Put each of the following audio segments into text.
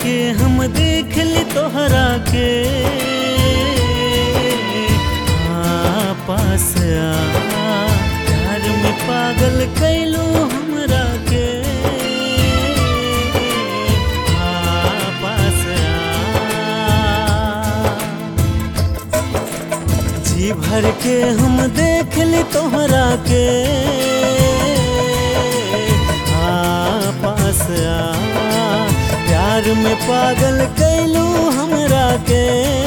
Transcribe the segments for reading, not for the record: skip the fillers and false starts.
के हम देख ली तोहरा के, पास आ प्यार में पागल कैलू हमरा के, पास आ जी भर के हम देख ली तोहरा के, पास आ प्यार में पागल कैलू हमरा के,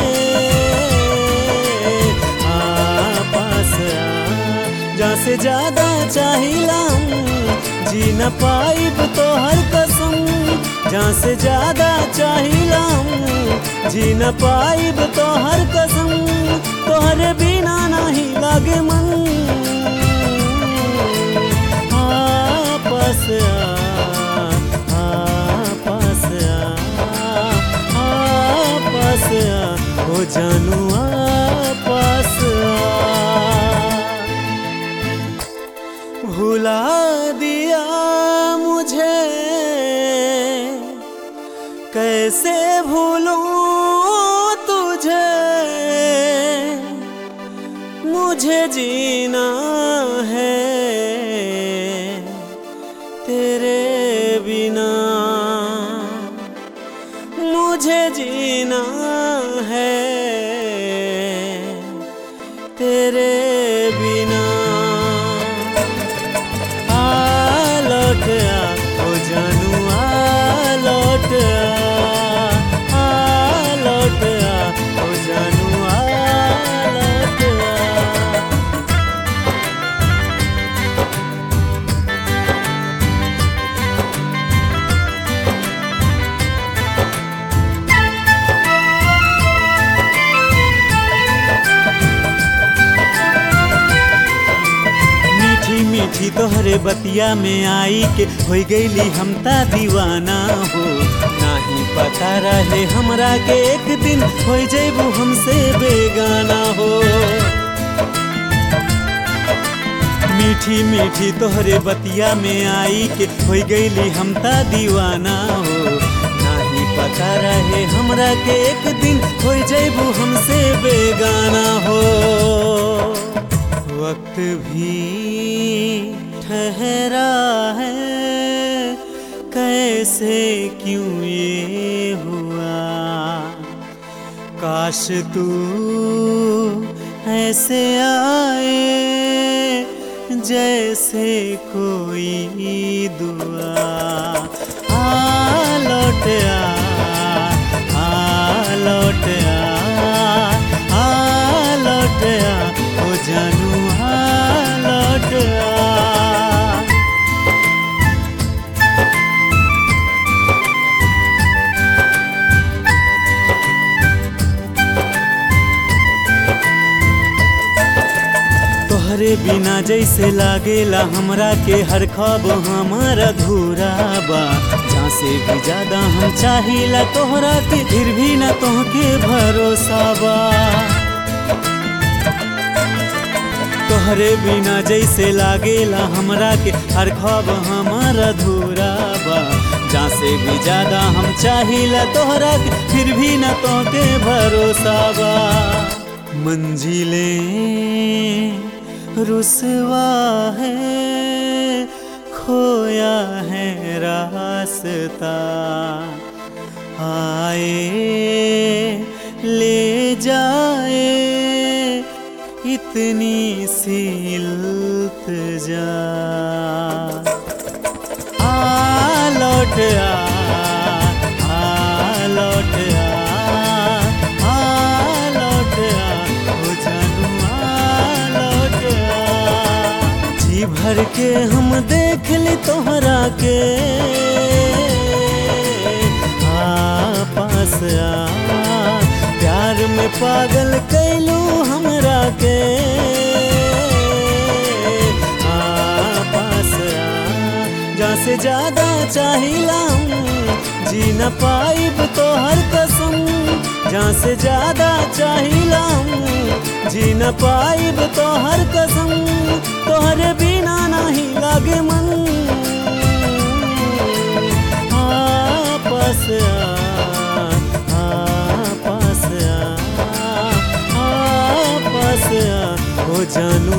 पास आ जहाँ से ज्यादा चाहिला जी न पाइब तोहर कसम, जहाँ से ज्यादा चाहिला जी न पाइब तोहर कसम, तोहरे बिना नहीं लागे मन, पास आ पास आ हो जानू पास आ। भुला दिया मुझे कैसे भूलूं तुझे, मुझे जीना है तेरे बिना, मुझे जीना है तेरे बिना, आ लौट आ ओ जानू आ लौट आ लौट आ ओ जानू आ लौट आ। मीठी तोहरे बतिया में आई के हो गईली हम ता दीवाना हो, नाही पता रहे हमरा के एक दिन हो जैबू हमसे बेगाना हो। मीठी मीठी तोहरे बतिया में आई के हो गईली हम ता दीवाना हो, नाही पता रहे हमरा के एक दिन हो जैबू हमसे बेगाना हो। वक्त भी ठहरा है कैसे क्यों ये हुआ, काश तू ऐसे आए जैसे कोई दुआ, आ लौट आ लौट आ लौट आ ओ जानू आ लौट आ। तोहरे बिना जैसे लागेला हमरा के हर ख्वाब हमार अधूरा बा, जहाँ से भी ज्यादा हम चाहिला तोहरा के फिर भी न तोहके भरोसा बा। तोहरे बिना जैसे लागेला हमरा के हर ख्वाब हमार अधूरा बा, जहाँ से भी ज्यादा हम चाहिला तोहरा के फिर भी न तोहके भरोसा बा। मंजिलें रुसवा है खोया है रास्ता, आए ले जाए इतनी सी इल्तिजा, आ लौट आ लौट आ लौट आ हो जानू आ लौट आ। जी भर के हम देख ली तोहरा के, पास आ प्यार में पागल कैलू हमरा के, पास आ जहाँ से ज्यादा चाहिला जी न पाइब तोहर कसम, जहाँ से ज्यादा चाहिला जी न पाइब तोहर कसम, तोहरे बिना नहीं लागे मन, पास आ। जानू